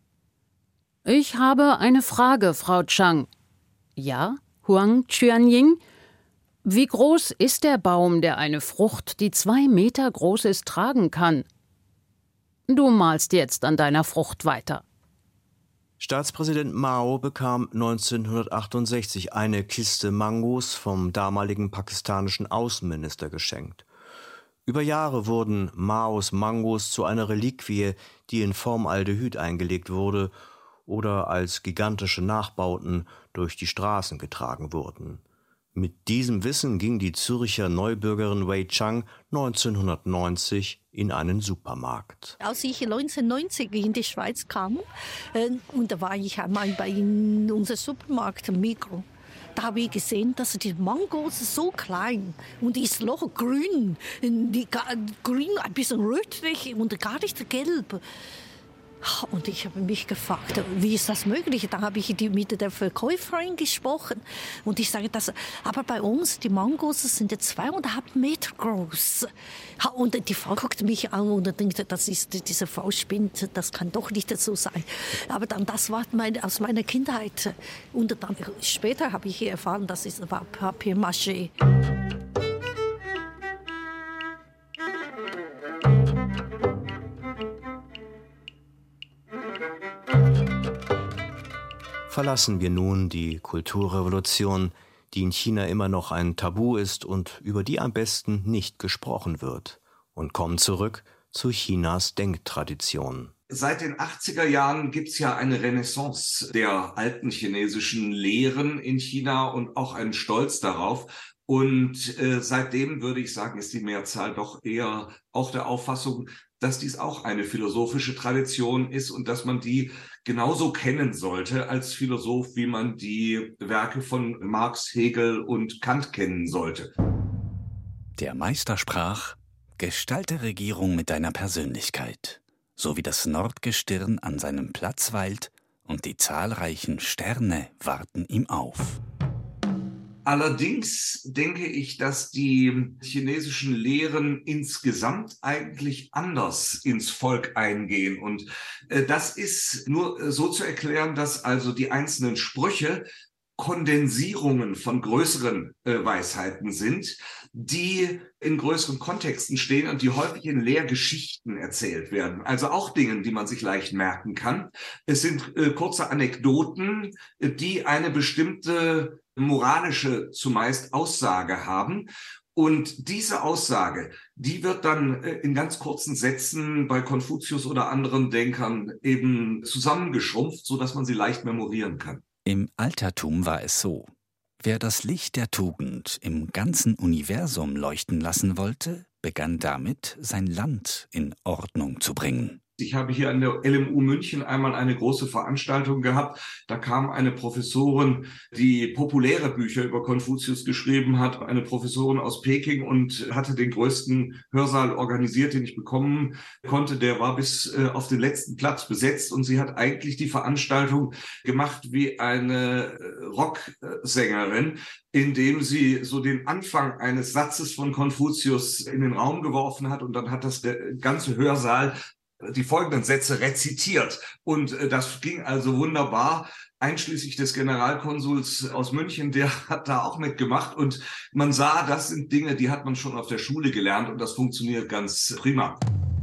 S5: »Ich habe eine Frage, Frau Chang.« »Ja, Huang Chuanying? Wie groß ist der Baum, der eine Frucht, die zwei Meter groß ist, tragen kann?« »Du malst jetzt an deiner Frucht weiter.«
S3: Staatspräsident Mao bekam neunzehnhundertachtundsechzig eine Kiste Mangos vom damaligen pakistanischen Außenminister geschenkt. Über Jahre wurden Maos Mangos zu einer Reliquie, die in Formaldehyd eingelegt wurde oder als gigantische Nachbauten durch die Straßen getragen wurden. Mit diesem Wissen ging die Zürcher Neubürgerin Wei Chang neunzehnhundertneunzig in einen Supermarkt.
S8: Als ich neunzehnhundertneunzig in die Schweiz kam, äh, und da war ich einmal bei unserem Supermarkt Migros, da habe ich gesehen, dass die Mangos so klein und ist noch grün, die, grün ein bisschen rötlich und gar nicht gelb. Und ich habe mich gefragt, wie ist das möglich? Dann habe ich mit der Verkäuferin gesprochen und ich sage, dass, aber bei uns die Mangos sind zweieinhalb Meter groß. Und die Frau guckt mich an und denkt, das ist, diese Frau spinnt, das kann doch nicht so sein. Aber dann, das war meine, aus meiner Kindheit. Und dann später habe ich erfahren, das ist, war Papier-Mâché.
S3: Verlassen wir nun die Kulturrevolution, die in China immer noch ein Tabu ist und über die am besten nicht gesprochen wird, und kommen zurück zu Chinas Denktradition.
S4: Seit den achtziger Jahren gibt es ja eine Renaissance der alten chinesischen Lehren in China und auch einen Stolz darauf. Und äh, seitdem, würde ich sagen, ist die Mehrzahl doch eher auch der Auffassung, dass dies auch eine philosophische Tradition ist und dass man die genauso kennen sollte als Philosoph, wie man die Werke von Marx, Hegel und Kant kennen sollte.
S2: Der Meister sprach: Gestalte Regierung mit deiner Persönlichkeit, so wie das Nordgestirn an seinem Platz weilt und die zahlreichen Sterne warten ihm auf.
S4: Allerdings denke ich, dass die chinesischen Lehren insgesamt eigentlich anders ins Volk eingehen. Und äh, das ist nur so zu erklären, dass also die einzelnen Sprüche Kondensierungen von größeren äh, Weisheiten sind, die in größeren Kontexten stehen und die häufig in Lehrgeschichten erzählt werden. Also auch Dingen, die man sich leicht merken kann. Es sind äh, kurze Anekdoten, die eine bestimmte moralische zumeist Aussage haben. Und diese Aussage, die wird dann in ganz kurzen Sätzen bei Konfuzius oder anderen Denkern eben zusammengeschrumpft, sodass man sie leicht memorieren kann.
S2: Im Altertum war es so: Wer das Licht der Tugend im ganzen Universum leuchten lassen wollte, begann damit, sein Land in Ordnung zu bringen.
S4: Ich habe hier an der L M U München einmal eine große Veranstaltung gehabt. Da kam eine Professorin, die populäre Bücher über Konfuzius geschrieben hat, eine Professorin aus Peking, und hatte den größten Hörsaal organisiert, den ich bekommen konnte. Der war bis äh, auf den letzten Platz besetzt, und sie hat eigentlich die Veranstaltung gemacht wie eine Rocksängerin, indem sie so den Anfang eines Satzes von Konfuzius in den Raum geworfen hat, und dann hat das der ganze Hörsaal die folgenden Sätze rezitiert. Und äh, das ging also wunderbar, einschließlich des Generalkonsuls aus München, der hat da auch mitgemacht. Und man sah, das sind Dinge, die hat man schon auf der Schule gelernt, und das funktioniert ganz prima.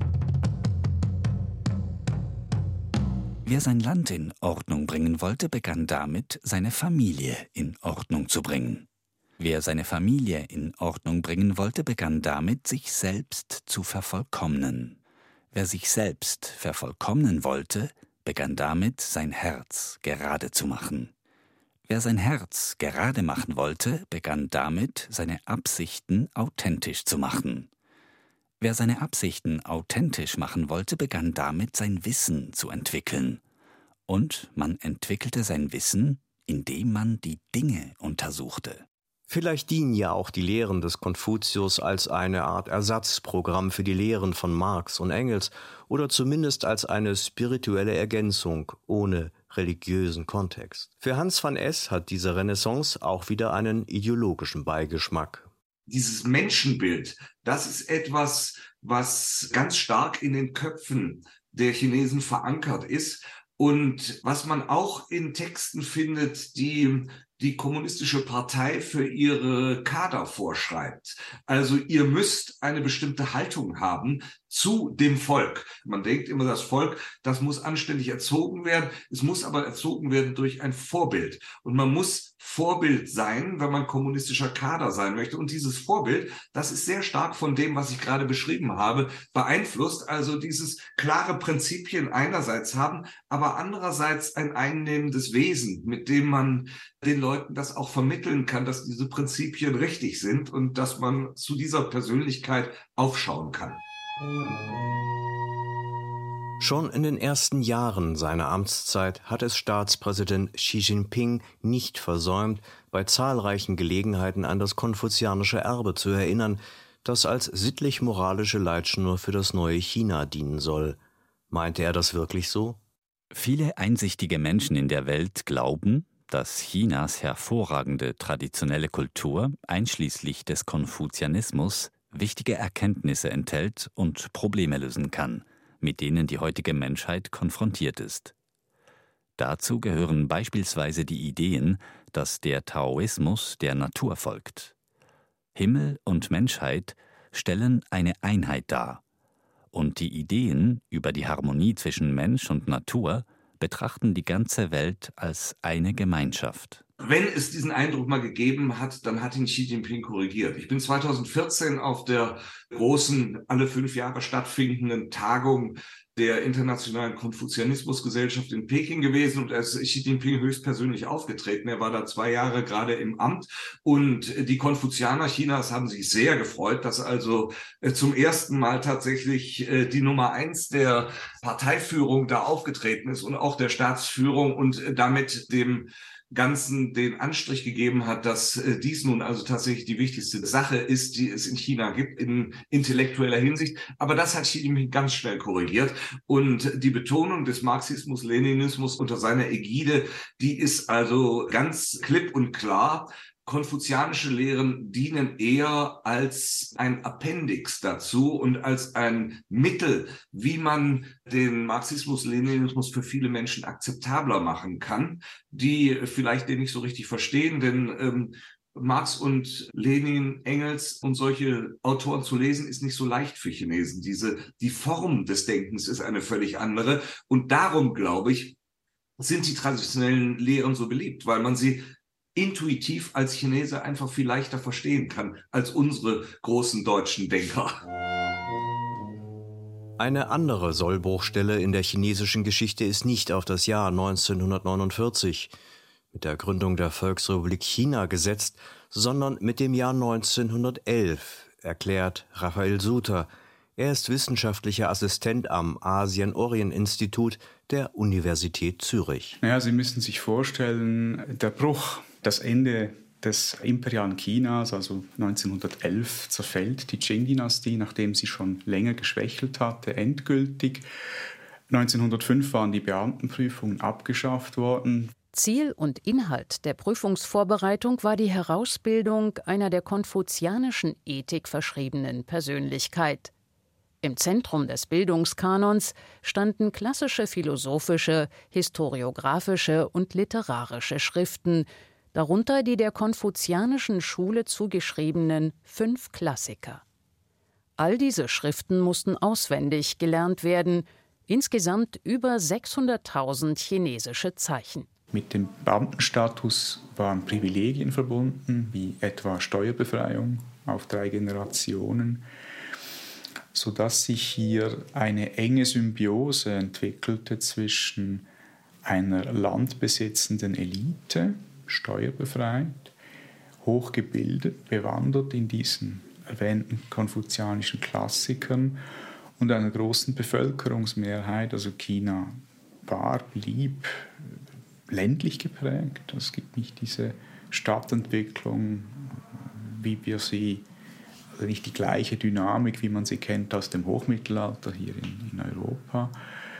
S2: Wer sein Land in Ordnung bringen wollte, begann damit, seine Familie in Ordnung zu bringen. Wer seine Familie in Ordnung bringen wollte, begann damit, sich selbst zu vervollkommnen. Wer sich selbst vervollkommnen wollte, begann damit, sein Herz gerade zu machen. Wer sein Herz gerade machen wollte, begann damit, seine Absichten authentisch zu machen. Wer seine Absichten authentisch machen wollte, begann damit, sein Wissen zu entwickeln. Und man entwickelte sein Wissen, indem man die Dinge untersuchte.
S3: Vielleicht dienen ja auch die Lehren des Konfuzius als eine Art Ersatzprogramm für die Lehren von Marx und Engels oder zumindest als eine spirituelle Ergänzung ohne religiösen Kontext. Für Hans van Es hat diese Renaissance auch wieder einen ideologischen Beigeschmack.
S4: Dieses Menschenbild, das ist etwas, was ganz stark in den Köpfen der Chinesen verankert ist und was man auch in Texten findet, die die kommunistische Partei für ihre Kader vorschreibt. Also ihr müsst eine bestimmte Haltung haben zu dem Volk. Man denkt immer, das Volk, das muss anständig erzogen werden. Es muss aber erzogen werden durch ein Vorbild. Und man muss Vorbild sein, wenn man kommunistischer Kader sein möchte. Und dieses Vorbild, das ist sehr stark von dem, was ich gerade beschrieben habe, beeinflusst. Also dieses klare Prinzipien einerseits haben, aber andererseits ein einnehmendes Wesen, mit dem man den Leuten das auch vermitteln kann, dass diese Prinzipien richtig sind und dass man zu dieser Persönlichkeit aufschauen kann.
S3: Schon in den ersten Jahren seiner Amtszeit hat es Staatspräsident Xi Jinping nicht versäumt, bei zahlreichen Gelegenheiten an das konfuzianische Erbe zu erinnern, das als sittlich-moralische Leitschnur für das neue China dienen soll. Meinte er das wirklich so?
S2: Viele einsichtige Menschen in der Welt glauben, dass Chinas hervorragende traditionelle Kultur, einschließlich des Konfuzianismus, wichtige Erkenntnisse enthält und Probleme lösen kann, mit denen die heutige Menschheit konfrontiert ist. Dazu gehören beispielsweise die Ideen, dass der Taoismus der Natur folgt. Himmel und Menschheit stellen eine Einheit dar, und die Ideen über die Harmonie zwischen Mensch und Natur betrachten die ganze Welt als eine Gemeinschaft.
S4: Wenn es diesen Eindruck mal gegeben hat, dann hat ihn Xi Jinping korrigiert. Ich bin zweitausendvierzehn auf der großen, alle fünf Jahre stattfindenden Tagung der Internationalen Konfuzianismusgesellschaft in Peking gewesen, und er ist Xi Jinping höchstpersönlich aufgetreten. Er war da zwei Jahre gerade im Amt, und die Konfuzianer Chinas haben sich sehr gefreut, dass also zum ersten Mal tatsächlich die Nummer eins der Parteiführung da aufgetreten ist und auch der Staatsführung und damit dem Ganzen den Anstrich gegeben hat, dass äh, dies nun also tatsächlich die wichtigste Sache ist, die es in China gibt, in intellektueller Hinsicht. Aber das hat Xi Jinping ganz schnell korrigiert. Und die Betonung des Marxismus, Leninismus unter seiner Ägide, die ist also ganz klipp und klar. Konfuzianische Lehren dienen eher als ein Appendix dazu und als ein Mittel, wie man den Marxismus, Leninismus für viele Menschen akzeptabler machen kann, die vielleicht den nicht so richtig verstehen, denn ähm, Marx und Lenin, Engels und solche Autoren zu lesen, ist nicht so leicht für Chinesen. Diese, die Form des Denkens ist eine völlig andere, und darum, glaube ich, sind die traditionellen Lehren so beliebt, weil man sie intuitiv als Chinese einfach viel leichter verstehen kann als unsere großen deutschen Denker.
S3: Eine andere Sollbruchstelle in der chinesischen Geschichte ist nicht auf das Jahr neunzehnhundertneunundvierzig. mit der Gründung der Volksrepublik China gesetzt, sondern mit dem Jahr neunzehnhundertelf, erklärt Raphael Suter. Er ist wissenschaftlicher Assistent am Asien-Orient-Institut der Universität Zürich.
S11: Naja, Sie müssen sich vorstellen, der Bruch, das Ende des imperialen Chinas, also neunzehnhundertelf, zerfällt die Qing-Dynastie, nachdem sie schon länger geschwächelt hatte, endgültig. neunzehnhundertfünf waren die Beamtenprüfungen abgeschafft worden.
S5: Ziel und Inhalt der Prüfungsvorbereitung war die Herausbildung einer der konfuzianischen Ethik verschriebenen Persönlichkeit. Im Zentrum des Bildungskanons standen klassische philosophische, historiografische und literarische Schriften, darunter die der konfuzianischen Schule zugeschriebenen fünf Klassiker. All diese Schriften mussten auswendig gelernt werden, insgesamt über sechshunderttausend chinesische Zeichen.
S11: Mit dem Beamtenstatus waren Privilegien verbunden, wie etwa Steuerbefreiung auf drei Generationen, sodass sich hier eine enge Symbiose entwickelte zwischen einer landbesitzenden Elite, steuerbefreit, hochgebildet, bewandert in diesen erwähnten konfuzianischen Klassikern und einer großen Bevölkerungsmehrheit. Also China war, blieb ländlich geprägt. Es gibt nicht diese Stadtentwicklung, wie wir sie, also nicht die gleiche Dynamik, wie man sie kennt aus dem Hochmittelalter hier in, in Europa.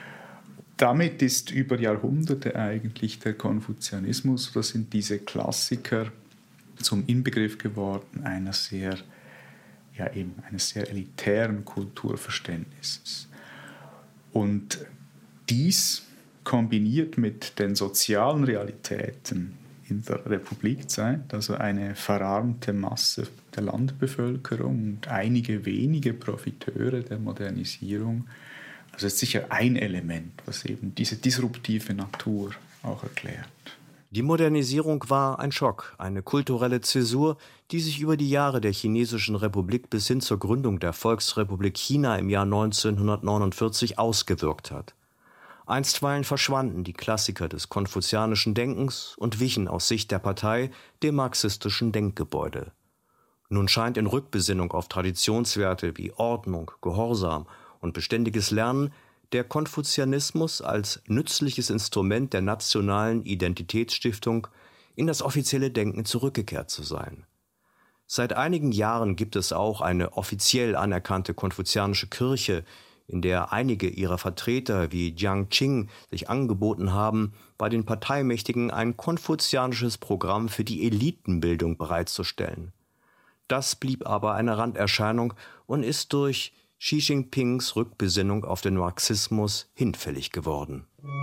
S11: Damit ist über Jahrhunderte eigentlich der Konfuzianismus, das sind diese Klassiker, zum Inbegriff geworden einer sehr, ja eben eines sehr elitären Kulturverständnisses. Und dies kombiniert mit den sozialen Realitäten in der Republikzeit, also eine verarmte Masse der Landbevölkerung und einige wenige Profiteure der Modernisierung. Also ist sicher ein Element, was eben diese disruptive Natur auch erklärt.
S3: Die Modernisierung war ein Schock, eine kulturelle Zäsur, die sich über die Jahre der Chinesischen Republik bis hin zur Gründung der Volksrepublik China im Jahr neunzehnhundertneunundvierzig ausgewirkt hat. Einstweilen verschwanden die Klassiker des konfuzianischen Denkens und wichen aus Sicht der Partei dem marxistischen Denkgebäude. Nun scheint in Rückbesinnung auf Traditionswerte wie Ordnung, Gehorsam und beständiges Lernen der Konfuzianismus als nützliches Instrument der nationalen Identitätsstiftung in das offizielle Denken zurückgekehrt zu sein. Seit einigen Jahren gibt es auch eine offiziell anerkannte konfuzianische Kirche, in der einige ihrer Vertreter wie Jiang Qing sich angeboten haben, bei den Parteimächtigen ein konfuzianisches Programm für die Elitenbildung bereitzustellen. Das blieb aber eine Randerscheinung und ist durch Xi Jinpings Rückbesinnung auf den Marxismus hinfällig geworden.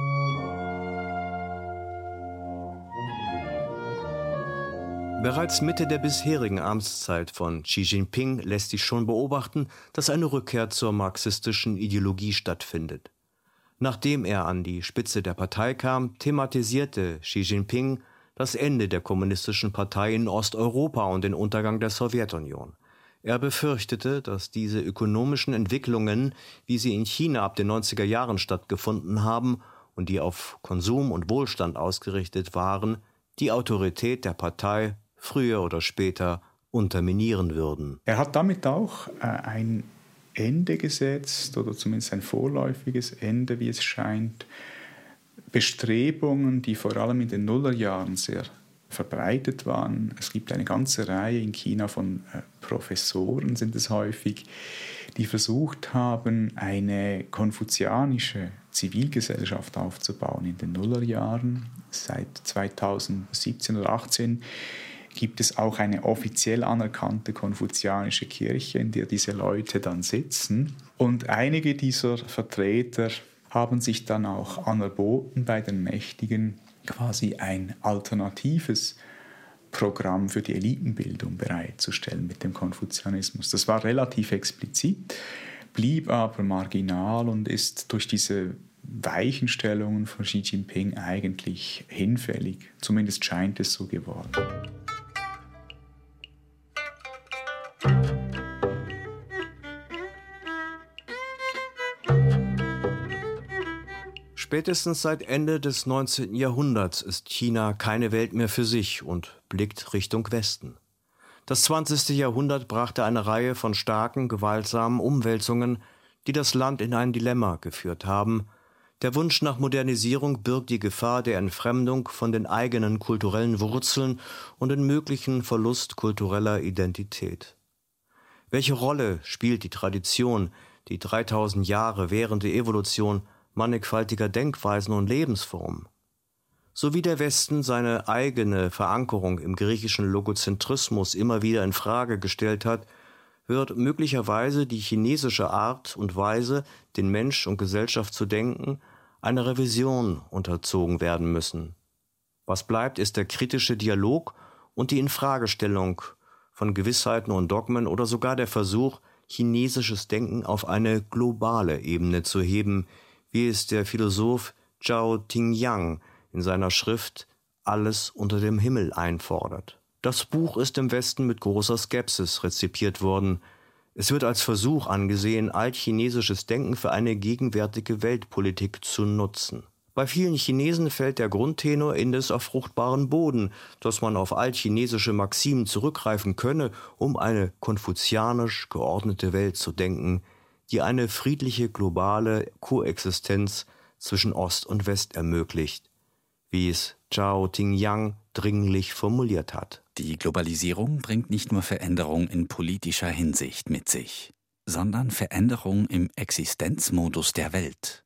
S3: Bereits Mitte der bisherigen Amtszeit von Xi Jinping lässt sich schon beobachten, dass eine Rückkehr zur marxistischen Ideologie stattfindet. Nachdem er an die Spitze der Partei kam, thematisierte Xi Jinping das Ende der kommunistischen Partei in Osteuropa und den Untergang der Sowjetunion. Er befürchtete, dass diese ökonomischen Entwicklungen, wie sie in China ab den neunziger Jahren stattgefunden haben und die auf Konsum und Wohlstand ausgerichtet waren, die Autorität der Partei früher oder später unterminieren würden.
S11: Er hat damit auch äh, ein Ende gesetzt, oder zumindest ein vorläufiges Ende, wie es scheint, Bestrebungen, die vor allem in den Nullerjahren sehr verbreitet waren. Es gibt eine ganze Reihe in China von äh, Professoren, sind es häufig, die versucht haben, eine konfuzianische Zivilgesellschaft aufzubauen in den Nullerjahren. Seit zweitausendsiebzehn oder achtzehn gibt es auch eine offiziell anerkannte konfuzianische Kirche, in der diese Leute dann sitzen. Und einige dieser Vertreter haben sich dann auch anerboten, bei den Mächtigen quasi ein alternatives Programm für die Elitenbildung bereitzustellen mit dem Konfuzianismus. Das war relativ explizit, blieb aber marginal und ist durch diese Weichenstellungen von Xi Jinping eigentlich hinfällig. Zumindest scheint es so geworden.
S3: Spätestens seit Ende des neunzehnten Jahrhunderts ist China keine Welt mehr für sich und blickt Richtung Westen. Das zwanzigste Jahrhundert brachte eine Reihe von starken, gewaltsamen Umwälzungen, die das Land in ein Dilemma geführt haben. Der Wunsch nach Modernisierung birgt die Gefahr der Entfremdung von den eigenen kulturellen Wurzeln und den möglichen Verlust kultureller Identität. Welche Rolle spielt die Tradition, die dreitausend Jahre währende Evolution mannigfaltiger Denkweisen und Lebensformen? So wie der Westen seine eigene Verankerung im griechischen Logozentrismus immer wieder in Frage gestellt hat, wird möglicherweise die chinesische Art und Weise, den Mensch und Gesellschaft zu denken, einer Revision unterzogen werden müssen. Was bleibt, ist der kritische Dialog und die Infragestellung von Gewissheiten und Dogmen oder sogar der Versuch, chinesisches Denken auf eine globale Ebene zu heben, wie es der Philosoph Zhao Tingyang in seiner Schrift »Alles unter dem Himmel« einfordert. Das Buch ist im Westen mit großer Skepsis rezipiert worden. Es wird als Versuch angesehen, altchinesisches Denken für eine gegenwärtige Weltpolitik zu nutzen. Bei vielen Chinesen fällt der Grundtenor indes auf fruchtbaren Boden, dass man auf altchinesische Maximen zurückgreifen könne, um eine konfuzianisch geordnete Welt zu denken, die eine friedliche globale Koexistenz zwischen Ost und West ermöglicht, wie es Zhao Tingyang dringlich formuliert hat.
S2: Die Globalisierung bringt nicht nur Veränderung in politischer Hinsicht mit sich, sondern Veränderung im Existenzmodus der Welt.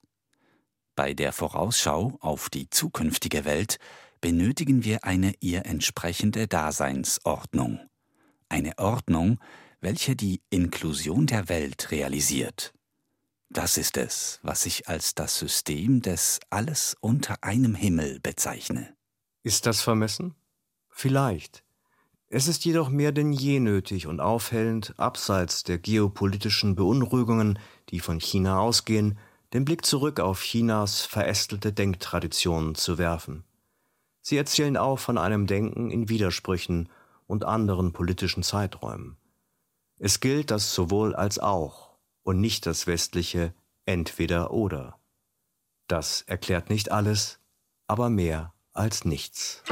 S2: Bei der Vorausschau auf die zukünftige Welt benötigen wir eine ihr entsprechende Daseinsordnung. Eine Ordnung, welche die Inklusion der Welt realisiert. Das ist es, was ich als das System des Alles unter einem Himmel bezeichne.
S3: Ist das vermessen? Vielleicht. Es ist jedoch mehr denn je nötig und aufhellend, abseits der geopolitischen Beunruhigungen, die von China ausgehen, den Blick zurück auf Chinas verästelte Denktraditionen zu werfen. Sie erzählen auch von einem Denken in Widersprüchen und anderen politischen Zeiträumen. Es gilt das sowohl als auch und nicht das westliche Entweder-Oder. Das erklärt nicht alles, aber mehr als nichts.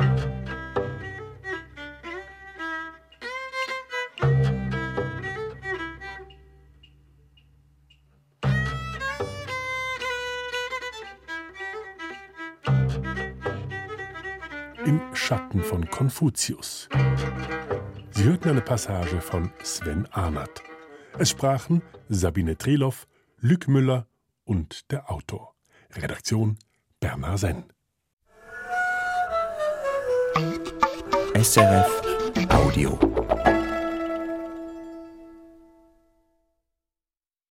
S1: Im Schatten von Konfuzius. Sie hörten eine Passage von Sven Arnert. Es sprachen Sabine Trelow, Luc Müller und der Autor. Redaktion Bernhard Senn.
S12: S R F Audio.